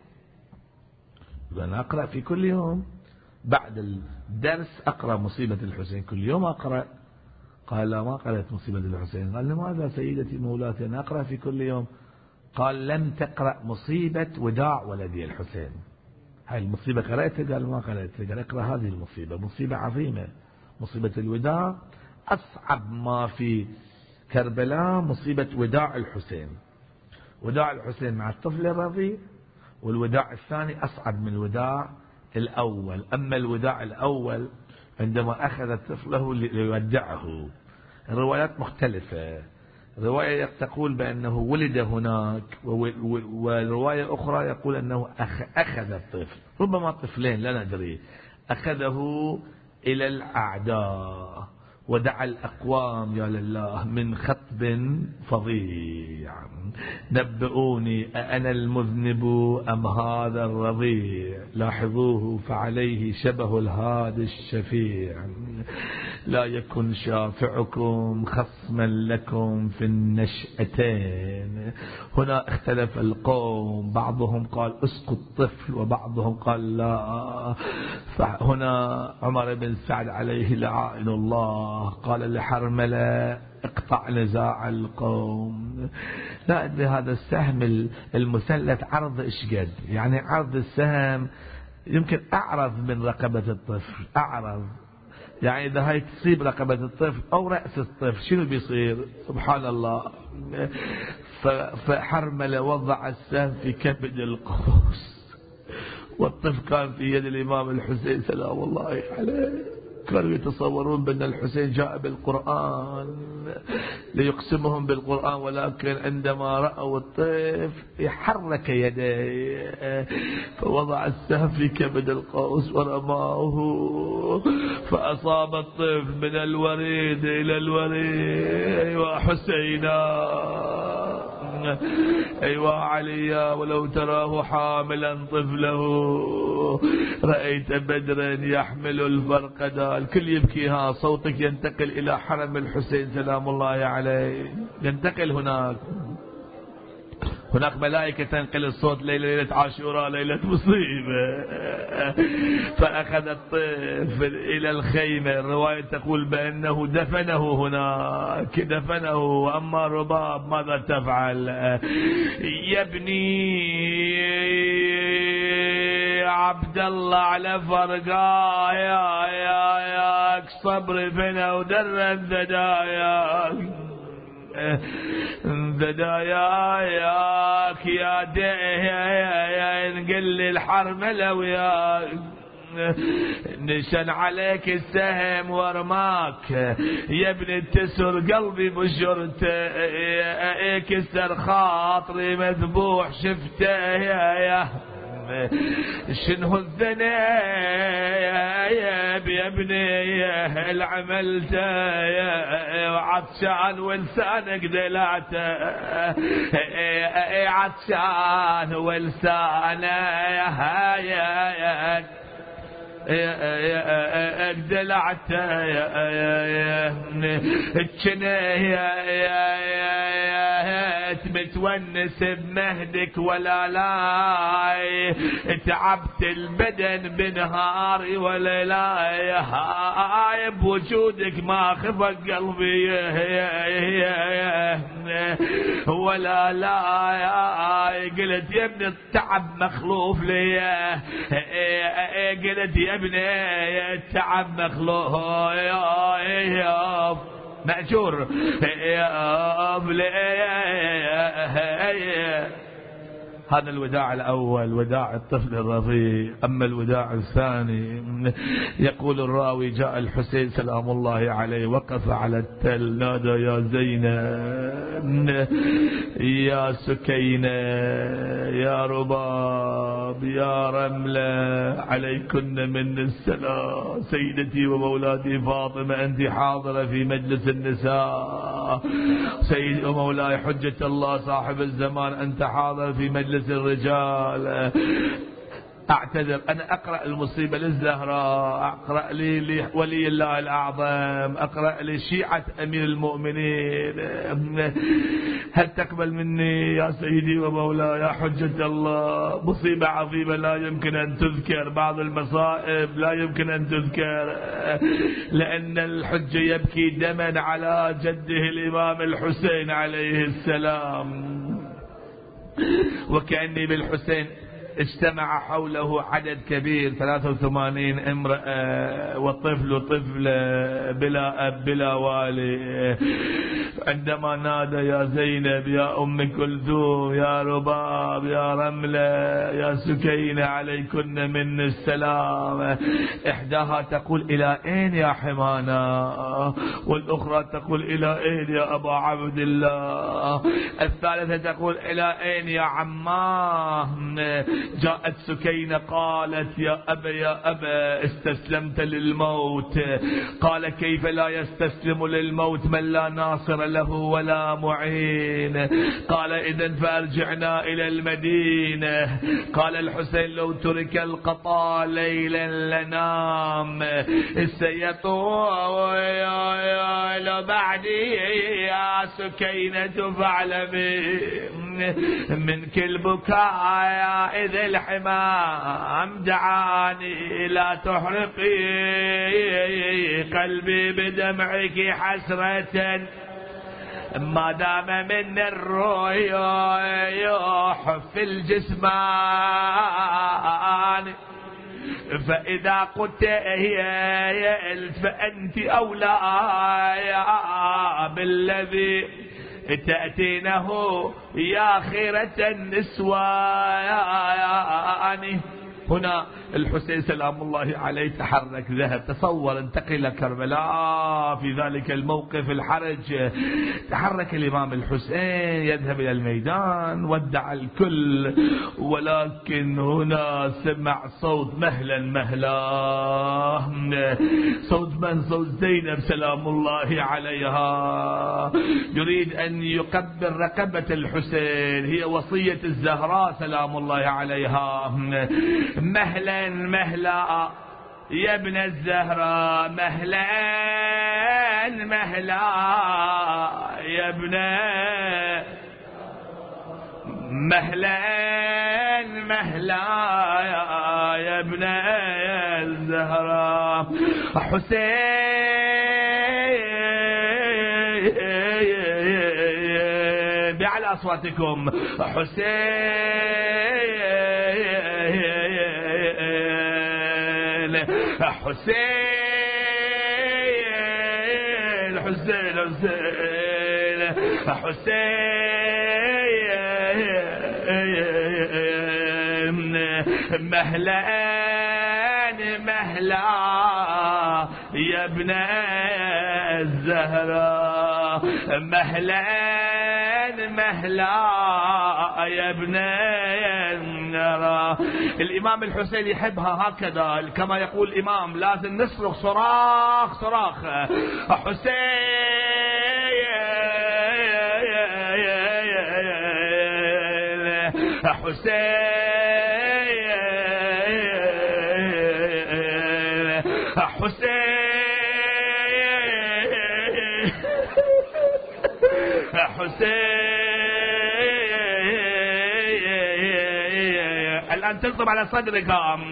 أنا أقرأ في كل يوم، بعد الدرس أقرأ مصيبة الحسين، كل يوم أقرأ. قال: لا، ما قرأت مصيبة الحسين. قال: لماذا سيدتي مولاتي؟ أنا أقرأ في كل يوم. قال: لم تقرأ مصيبة وداع ولدي الحسين. هاي المصيبة قرأتها؟ قال: ما قرأتها. قال: اقرأ هذه المصيبة، مصيبة عظيمة، مصيبة الوداع. أصعب ما في كربلاء مصيبة وداع الحسين. وداع الحسين مع الطفل الرضيع، والوداع الثاني أصعب من الوداع الأول. أما الوداع الأول عندما أخذ طفله ليودعه، الروايات مختلفة. رواية تقول بأنه ولد هناك، ورواية أخرى يقول أنه أخذ الطفل، ربما طفلين لا ندري، أخذه إلى الأعداء ودعا الأقوام: يا لله من خطب فظيع، نبئوني أأنا المذنب أم هذا الرضيع، لاحظوه فعليه شبه الهادي الشفيع، لا يكن شافعكم خصما لكم في النشأتين. هنا اختلف القوم، بعضهم قال اسقط طفل وبعضهم قال لا. فهنا عمر بن سعد عليه لعائن الله قال لحرملة: اقطع نزاع القوم. لا أدري هذا السهم المثلث عرض إشقد، يعني عرض السهم يمكن أعرض من رقبة الطفل، أعرض، يعني إذا هاي تصيب رقبة الطفل أو رأس الطفل شنو بيصير؟ سبحان الله. فحرملة وضع السهم في كبد القوس، والطفل كان في يد الإمام الحسين سلام الله عليه. كانوا يتصورون بأن الحسين جاء بالقرآن ليقسمهم بالقرآن، ولكن عندما رأوا الطفل يحرك يديه، فوضع السهم في كبد القوس ورماه، فأصاب الطفل من الوريد إلى الوريد. أيوة حسينا، أيوة عليا، ولو تراه حاملا طفله رأيت بدرا يحمل الفرقدان. الكل يبكي. ها صوتك ينتقل إلى حرم الحسين سلام الله عليه، ينتقل هناك ملائكة تنقل الصوت ليلة عاشوراء، ليلة مصيبة. فأخذ الطفل إلى الخيمة. الرواية تقول بأنه دفنه هناك، دفنه. وأما رباب ماذا تفعل؟ يا ابني عبد الله على فرقايا ياك صبر فينا ودرن ذداياك، ذداياك يا ديه نقل لي الحرملة وياك، نشن عليك السهم ورماك يا ابني، تسر قلبي بشرت كسر خاطري مذبوح شفته يا شنو الذنب يا ابني العملته عطشان ولسانك دلعته، عطشان ولسانك دلعته متونس بمهدك ولا لاي، تعبت البدن بنهاري ولا لاي، بوجودك ما خفق قلبي ولا لاي. قلت يا ابن التعب مخلوف لي، قلت يا ابني التعب مخلوف مأجور هذا الوداع الأول وداع الطفل الرضيع. أما الوداع الثاني يقول الراوي جاء الحسين سلام الله عليه وقف على التل نادى يا زينب يا سكينة يا رباب يا رملة عليكن من السلام. سيدتي ومولاتي فاطمة أنت حاضرة في مجلس النساء. سيد ومولاي حجة الله صاحب الزمان أنت حاضر في مجلس الرجال. أعتذر أنا أقرأ المصيبة للزهراء، أقرأ لي ولي الله الأعظم، أقرأ لشيعة أمير المؤمنين. هل تقبل مني يا سيدي ومولاي يا حجة الله؟ مصيبة عظيمة لا يمكن أن تذكر، بعض المصائب لا يمكن أن تذكر، لأن الحجة يبكي دما على جده الإمام الحسين عليه السلام. وكأني بالحسين اجتمع حوله عدد كبير 83 امرأة وطفل بلا أب بلا والي. عندما نادى يا زينب يا أم كلثوم يا رباب يا رملة يا سكينة عليكن من السلام، إحداها تقول إلى أين يا حمانا، والأخرى تقول إلى أين يا أبا عبد الله، الثالثة تقول إلى أين يا عماه. جاءت سكينة قالت يا أبا استسلمت للموت. قال كيف لا يستسلم للموت من لا ناصر له ولا معين. قال إذن فأرجعنا إلى المدينة. قال الحسين لو ترك القطاع ليلا لنام سيطول بعدي يا سكينة فاعلمي من كل بكاء إذ الحمام دعاني لا تحرقي قلبي بدمعك حسرة ما دام من الروح في الجسمان. فإذا قلت فأنت أولى بالذي تأتينه يا خيرة النسوان. هنا الحسين سلام الله عليه تحرك ذهب. تصور انتقل كربلاء في ذلك الموقف الحرج. تحرك الإمام الحسين يذهب إلى الميدان ودع الكل، ولكن هنا سمع صوت مهلا مهلا. صوت من؟ صوت زينب سلام الله عليها يريد أن يقبل رقبة الحسين، هي وصية الزهراء سلام الله عليها. مهلا مهلا يا ابن الزهراء مهلا مهلا يا ابن مهلا مهلا يا ابن الزهراء. حسين بأعلى أصواتكم حسين حسين حسين حسين مهلا مهلا يا ابن الزهراء مهلا مهلا يا ابن النار. الإمام الحسين يحبها هكذا كما يقول الإمام، لازم نصرخ صراخ صراخ حسين حسين حسين. الآن تلطم على صدرك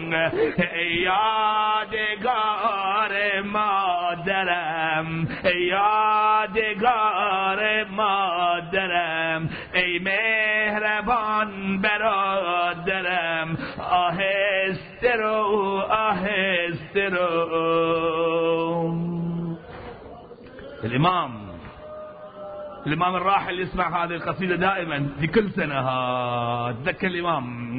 يا دقار ما درم يا دقار ما درم ای مهربان برادرم آهسته رو آهسته رو. الإمام الإمام الراحل يسمع هذه القصيدة دائما في كل سنة. تذكر الإمام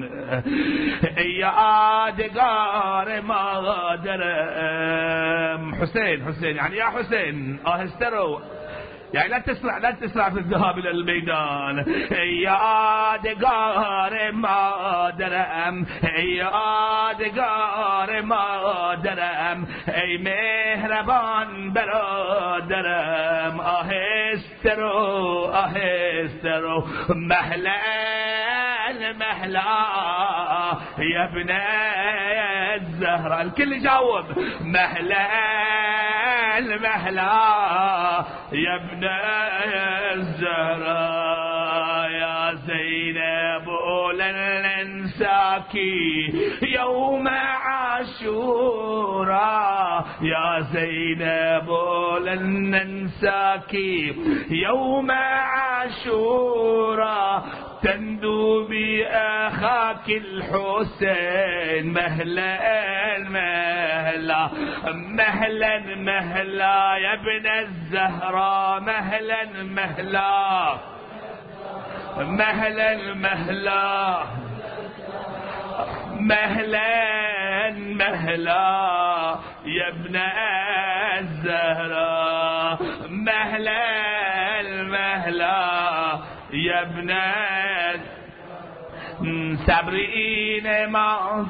يا دقار ما درم حسين يعني يا حسين استروا، يعني لا تسرع في الذهاب إلى الميدان. يا دقار ما درم، يا دقار ما درم، اي مهربان برادرم. استروا مهلا يا ابن الزهرة. الكل يجاوب مهلا يا ابن الزهراء. يا زينب لن ننساكي يوم عاشوراء، يا زينب لن ننساكي يوم عاشوراء. تندوبي أخاك الحسين مهلا يا ابن الزهراء. مهلا يا ابن الزهراء. مهلا يا ابن سبرين ما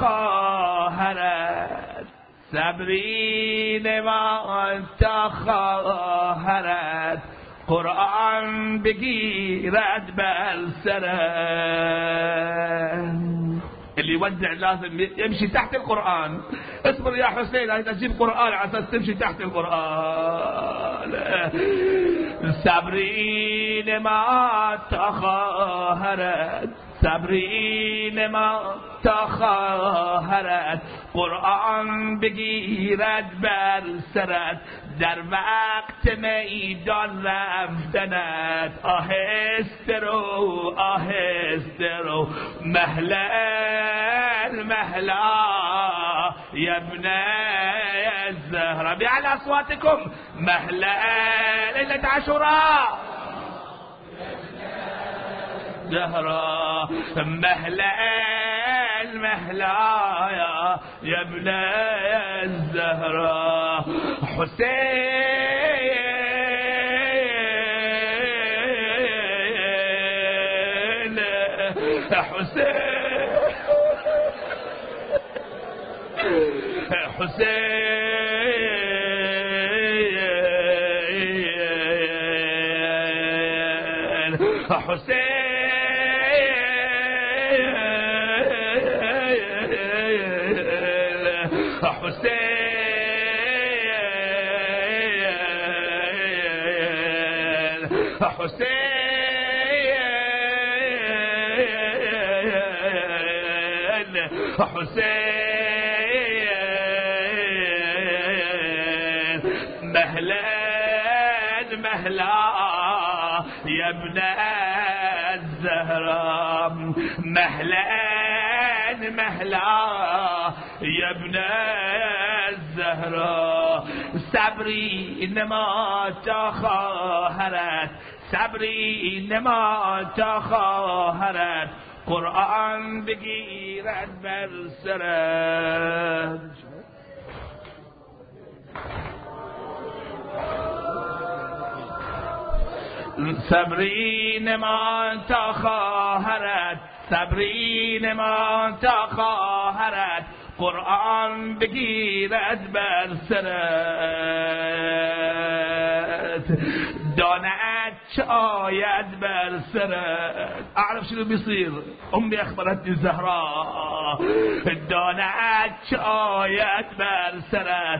تخاهرت، سبرين ما تخاهرت. قرآن بقيرت بالسرن. اللي يودع لازم يمشي تحت القرآن. اصبر يا حسين هذا تجيب قرآن على اساس تمشي تحت القرآن. سبرين ما تخاهرت، سبرين ما تخاهرت. قرآن بگیرد بر سرت، در وقت میدان رفتنت. آهسترو مهلا يا ابن الزهرة. بأعلى أصواتكم مهلا ليلة عاشوراء زهرة. مهلا يا ابن الزهرة. حسين مهلا يا ابن الزهراء. مهلا يا ابن الزهراء. صبري ما تخاهرت، صبري ما تخاهرت. قرآن بگیرد بر سرت. صبرين ما تخاهرت، صبرين ما تخاهرت. قرآن بگیرد بر سرت. دانت آید بر سرت. أعرف شنو بيصير. أمي أخبرتني الزهراء. دانت آید بر سرت.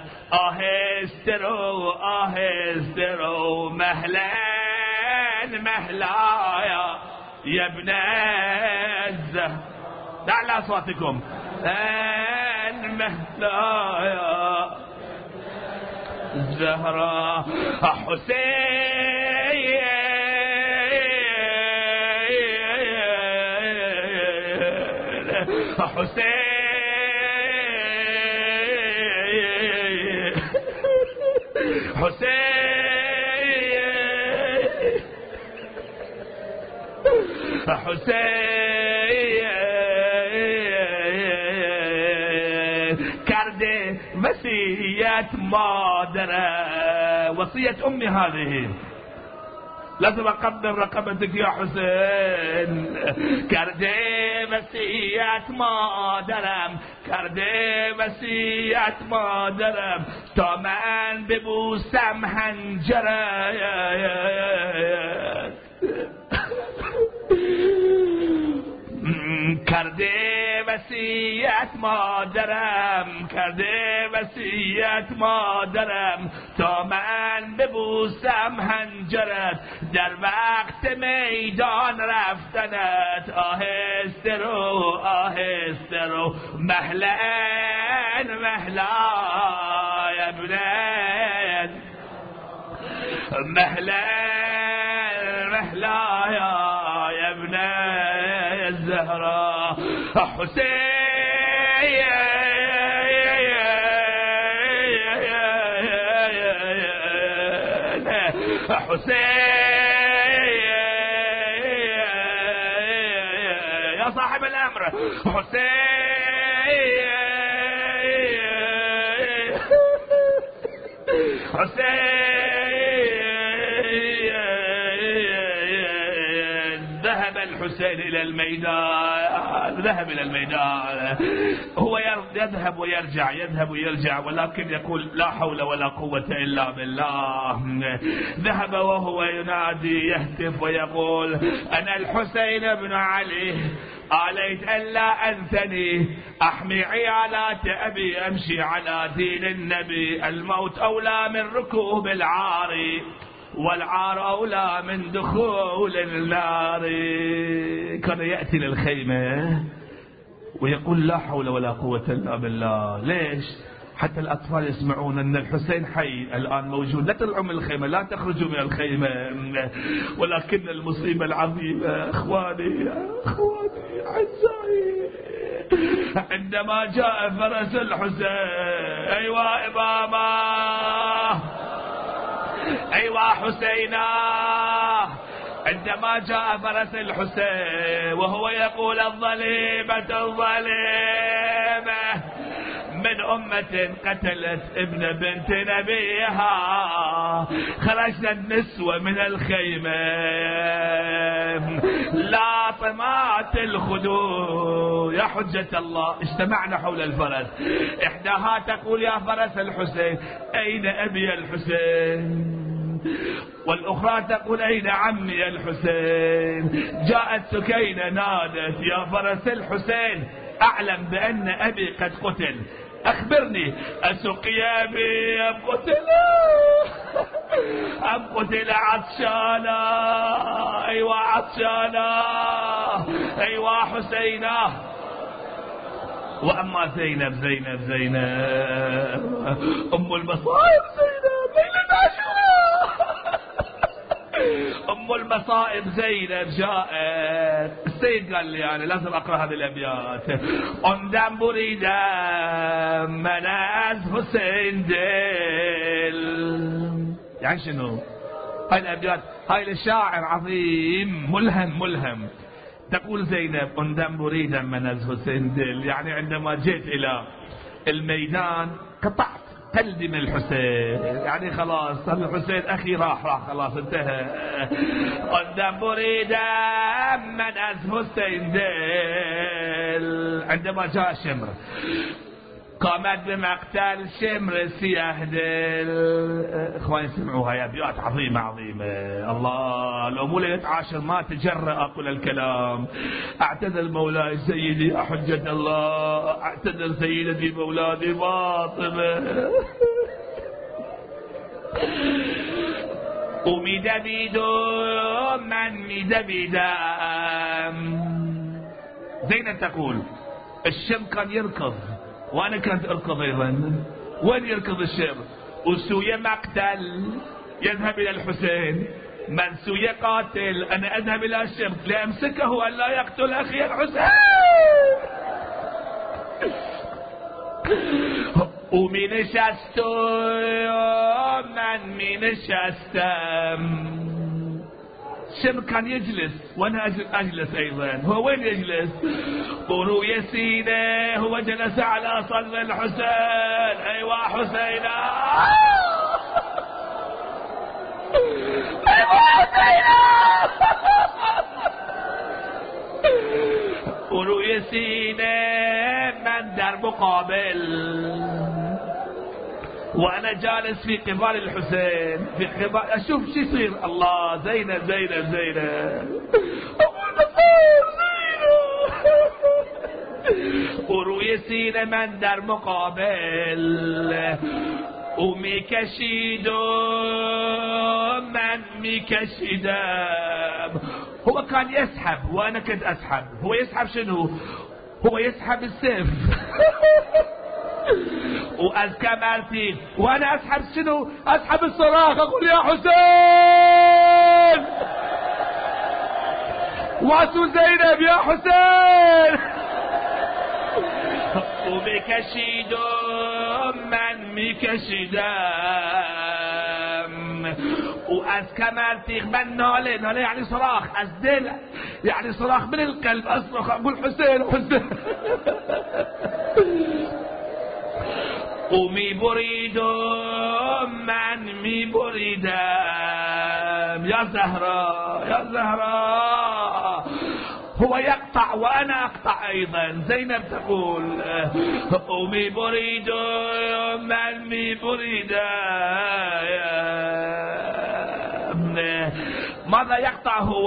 آهسترو مهلا يا ابن الزهراء. أعلى أصواتكم مهلا يا الزهراء. حسين حسين حسين کرده وصیت مادره، وصیت امي هذه لازم اقدم رقبتك يا حسين. کرده وصیت مادرم، کرده وصیت مادرم تا من ببوسم حنجره. کرده وصیت مادرم، کرده وصیت مادرم تا من ببوسم حنجرت، در وقت میدان رفتنت آهسته رو آهسته رو، مهلا مهلا یا ابنه، مهلا مهلا یا ابنه الزهراء. حسين حسين يا صاحب الأمر، حسين حسين. ذهب الحسين إلى الميدان، ذهب إلى الميدان، هو يذهب ويرجع، يذهب ويرجع، ولكن يقول لا حول ولا قوة إلا بالله. ذهب وهو ينادي يهتف ويقول أنا الحسين بن علي، آليت ألا أنثني، أحمي عيالات أبي، أمشي على دين النبي، الموت أولى من ركوب العار، والعار أولى من دخول النار. كان يأتي للخيمة ويقول لا حول ولا قوة إلا بالله. ليش؟ حتى الأطفال يسمعون أن الحسين حي الآن موجود. لا تطلعوا من الخيمة، لا تخرجوا من الخيمة. ولكن المصيبة العظيمة إخواني أعزائي، عندما جاء فرس الحسين، أيوة إمامه، أيوة حسينا، عندما جاء فرس الحسين وهو يقول الظليمة الظليمة من أمة قتلت ابن بنت نبيها، خرجنا النسوة من الخيمة لاطمات الخدود. يا حجة الله، اجتمعنا حول الفرس، إحداها تقول يا فرس الحسين أين أبي الحسين، والأخرى تقول أين عمي الحسين. جاءت سكينة نادت يا فرس الحسين أعلم بأن أبي قد قتل، أخبرني أسقي أبي أم قتل، أم قتل عطشانا، أيوة عطشانا، أيوة حسينا. وأما زينب زينب أم المصائب، زينب ليلة عاشوراء، أم المصائب زينب جاءت. السيد قال لي أنا لازم أقرأ هذه الأبيات. أندم بريدم من از حسين دل، يعني شنو هاي الأبيات؟ هاي الشاعر عظيم ملهم. تقول زينب أندم بريدا من از حسين دل، يعني عندما جئت إلى الميدان قطعت قلبي من الحسين، يعني خلاص الحسين أخي راح خلاص انتهى. أندم بريدا من از حسين دل، عندما جاء شمر قامت بمقتل شمر سياه دل. اخواني سمعوها يا ابيات عظيمة. الله لو مو ليلة عاشر ما تجرأ اقول الكلام. اعتذر مولاي سيدي يا حجة الله، اعتذر سيدتي مولاتي فاطمة. وميدبيدو من ميدبيدم. زينب تقول الشم كان يركض وانا كنت اركض ايضا. وين يركض الشم؟ وسوية مقتل يذهب الى الحسين، من سوية قاتل انا اذهب الى الشم لامسكه ان لا يقتل اخي الحسين. ومن شستو من شستم الشيخ كان يجلس وانا اجلس ايضا. هو وين يجلس؟ قولوا يا سيدي هو جلس على صدر الحسين. ايوه حسينا، ايوه حسينا. قولوا يا سيدي من در مقابل وانا جالس في قبال الحسين، في قبال اشوف شو يصير. الله، زينب زينب زينب، ابو النصر زينب. ورويسين من در مقابل وميكشيدو من ميكشيدم. هو كان يسحب وانا كنت اسحب. هو يسحب شنو؟ هو يسحب السيف وأزكى مالتي، وانا اسحب شنو؟ اسحب الصراخ، اقول يا حسين واسو زينب يا حسين. ومكشيدو من مكشيدم وأزكى مالتي من نالي. نالي يعني صراخ، أزدل يعني صراخ من القلب، اصرخ اقول حسين حسين. ومي بريد من مي بريدم يا زهراء يا زهراء. هو يقطع وانا اقطع ايضا. زينب تقول ومي بريد من مي بريدم. ماذا يقطع هو؟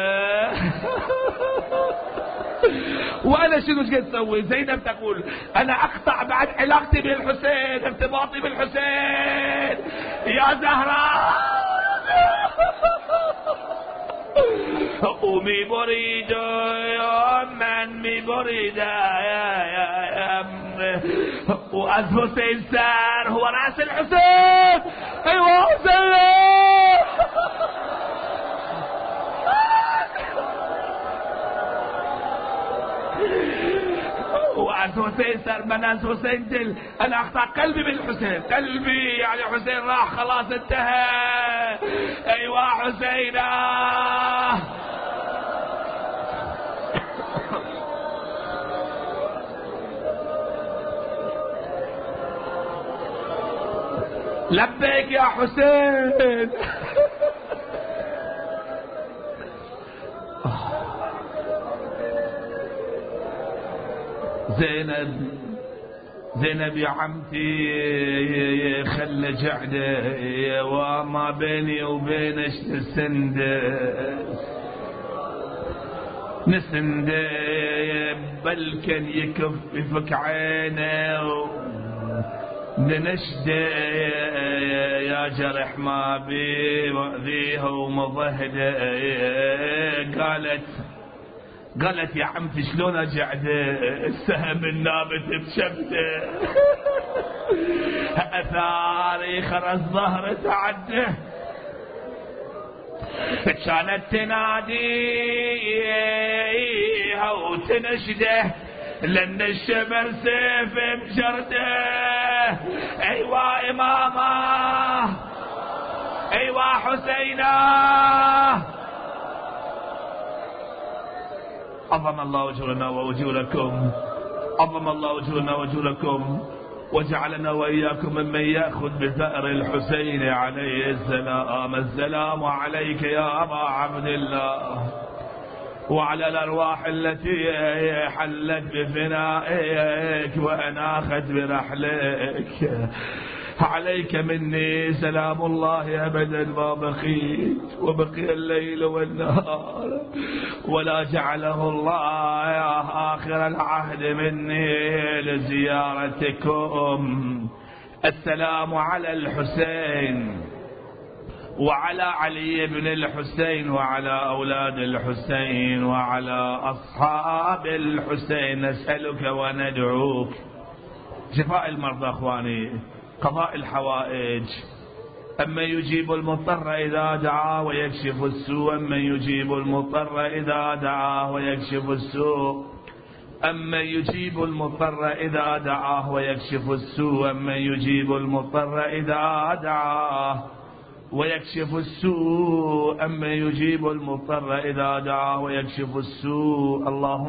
وانا شنو قد اسوي؟ زينب تقول انا اقطع بعد علاقتي بالحسين، ارتباطي بالحسين يا زهراء. ومي بريد من مي بريد واز حسين سار هو راس الحسين. ايوه حسين. وعز حسين صار مناس حسين دل. انا اقطع قلبي بالحسين، قلبي يعني حسين راح خلاص انتهى. ايوه حسينا. لبيك يا حسين. زينب زينب يا عمتي خل جعده وما بيني وبينش نسنده بلكن يكففك عينه ننشده يا جرح ما بي وأذيها ومضهده. قالت يا عمتي شلون اجعده؟ السهم النابت بشبته اثاري خرس ظهر تعده. كانت تناديها وتنشده لان الشمر سيف بجرده. ايوا امامه، ايوا حسينه. عظم الله أجورنا وأجوركم، عظم أجورنا وأجوركم، وجعلنا وإياكم ممن يأخذ بثأر الحسين عليه السلام. السلام عليك يا أبا عبد الله وعلى الأرواح التي حلت بفنائك وأناخت برحلك. عليك مني سلام الله أبدا ما بقيت، وبقي الليل والنهار ولا جعله الله يا آخر العهد مني لزيارتكم. السلام على الحسين وعلى علي بن الحسين وعلى أولاد الحسين وعلى أصحاب الحسين. نسألك وندعوك شفاء المرضى أخواني، قضاء الحوائج. أما يجيب المضطر إذا دعاه ويكشف السوء، أما يجيب المضطر إذا دعاه ويكشف السوء، أما يجيب المضطر إذا دعاه ويكشف السوء، أما يجيب المضطر إذا دعاه ويكشف السوء، أما يجيب المضطر إذا دعاه ويكشف السوء.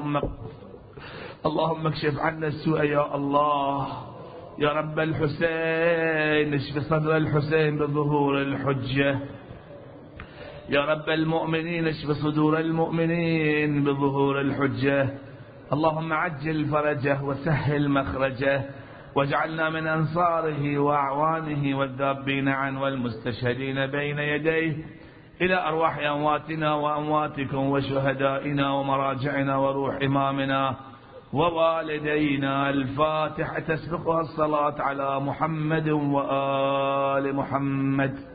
اللهم اكشف عنا السوء يا الله. يا رب الحسين اشف صدر الحسين بظهور الحجة. يا رب المؤمنين اشف صدور المؤمنين بظهور الحجة. اللهم عجل فرجه وسهل مخرجه، واجعلنا من أنصاره وأعوانه والذابين عنه والمستشهدين بين يديه، إلى أرواح أمواتنا وأمواتكم وشهدائنا ومراجعنا وروح إمامنا ووالدينا. الفاتحة تسبقها الصلاة على محمد وآل محمد.